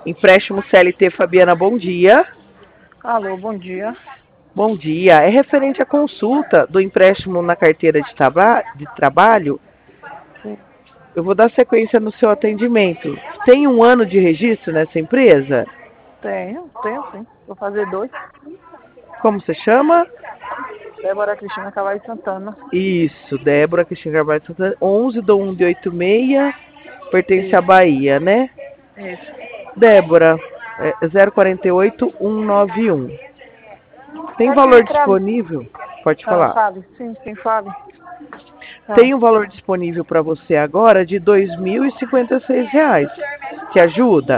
Empréstimo CLT Fabiana, bom dia. Alô, bom dia. Bom dia. É referente à consulta do empréstimo na carteira de trabalho. Sim. Eu vou dar sequência no seu atendimento. Tem um ano de registro nessa empresa? Tenho sim. Vou fazer 2. Como você chama? Débora Cristina Cavalho Santana. Isso, Débora Cristina Carvalho Santana, 11 do 1 de 86, pertence à Isso, Bahia, né? isso. Débora, 048 191. Tem Aqui valor pra... disponível? Pode falar. fale. Sim, fale. Tem um valor disponível para você agora de R$ 2.056. Que ajuda?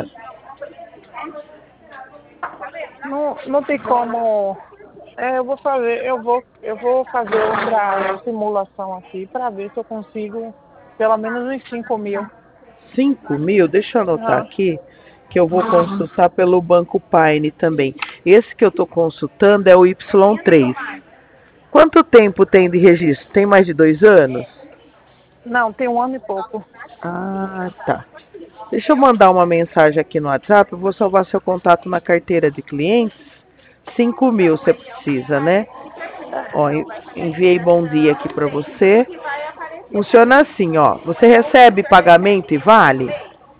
Não tem como... eu vou fazer outra simulação aqui para ver se eu consigo pelo menos uns 5.000. 5.000? Deixa eu anotar Ah, aqui, que eu vou consultar pelo Banco Paine também. Esse que eu estou consultando é o Y3. Quanto tempo tem de registro? Tem mais de 2 anos? não, tem 1 ano e pouco. Ah, tá. Deixa eu mandar uma mensagem aqui no WhatsApp. Eu vou salvar seu contato na carteira de clientes. 5.000 você precisa, né? Ó, enviei bom dia aqui para você. Funciona assim, ó. Você recebe pagamento e vale?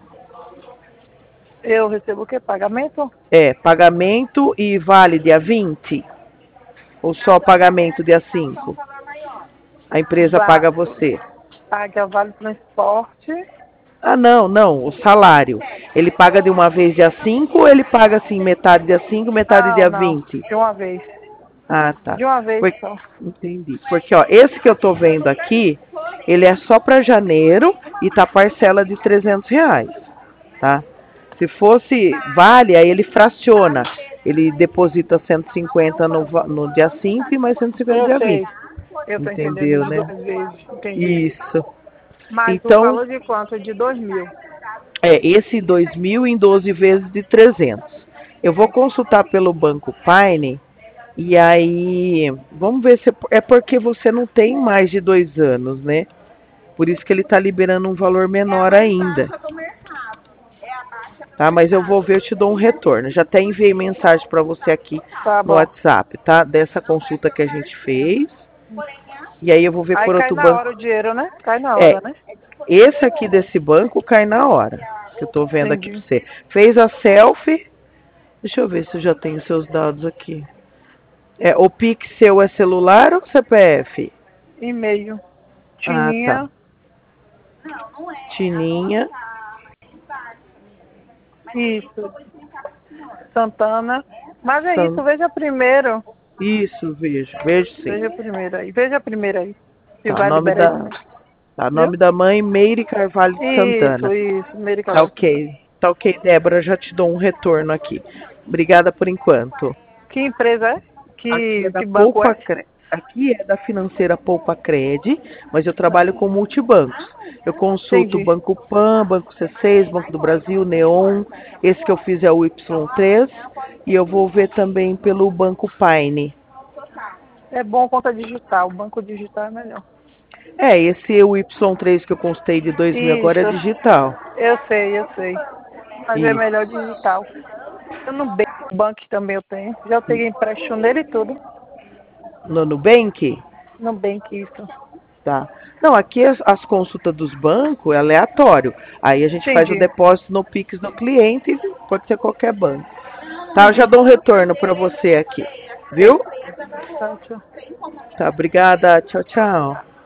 Eu recebo o quê? Pagamento? É, pagamento e vale dia 20? Ou só pagamento dia 5? A empresa paga você. Paga Vale Transporte. Ah, não, o salário. Ele paga de uma vez dia 5 ou ele paga assim, metade dia 5, metade dia Não, 20? de uma vez. Ah, tá. De uma vez Por- só. Entendi. Porque, ó, esse que eu tô vendo aqui, ele é só para janeiro e tá parcela de R$ 300, tá? Se fosse vale, aí ele fraciona. Ele deposita 150 no dia 5 e mais 150 no Eu dia sei. 20. Eu tô entendendo Entendeu, de né? 2 vezes. Entendi. Isso. Mas o Então, valor de quanto? É de 2.000. esse 2.000 em 12 vezes de 300. Eu vou consultar pelo Banco Paine e aí vamos ver se é porque você não tem mais de 2 anos, né? Por isso que ele está liberando um valor menor ainda. Tá? Mas eu vou ver, eu te dou um retorno. Já até enviei mensagem para você aqui Tá no bom. WhatsApp, tá? Dessa consulta que a gente fez. E aí eu vou ver Aí por cai outro na hora banco. o dinheiro, né? Cai na É, hora, né? esse aqui desse banco cai na hora. Que eu tô vendo aqui para Entendi. você. Fez a selfie. Deixa eu ver se eu já tenho seus dados aqui. O Pix seu é celular ou CPF? E-mail. Ah, tá. Tininha. Tininha. Isso. Santana. Mas é San... isso, veja primeiro. Isso, vejo. Vejo sim. Veja primeiro aí. Veja primeiro aí. Se Tá, vai nome liberar esse da, mês. tá, Viu? nome da mãe, Meire Carvalho de Santana. Isso. Tá Americana Santana. ok. Tá ok, Débora, já te dou um retorno aqui. Obrigada por enquanto. Que empresa é? Aqui é da Que banco Poupa é? Cre... Aqui é da financeira Poupa Cred, mas eu trabalho com multibancos. Eu consulto Entendi. Banco Pan, Banco C6, Banco do Brasil, Neon. Esse que eu fiz é o Y3 e eu vou ver também pelo Banco Paine. É bom conta digital. Banco digital é melhor. Esse o Y3 que eu constei de 2.000 agora é Isso. digital. Eu sei. Mas é Isso. melhor digital. Eu no Nubank também eu tenho. Já peguei empréstimo nele e tudo. No Nubank? Nubank, isso. Tá. Não, aqui as consultas dos bancos é aleatório. Aí a gente faz o Entendi. depósito no Pix do cliente, pode ser qualquer banco. Tá, eu já Entendi. dou um retorno para você aqui. Viu? Tá, tchau. Tá, obrigada. Tchau, tchau.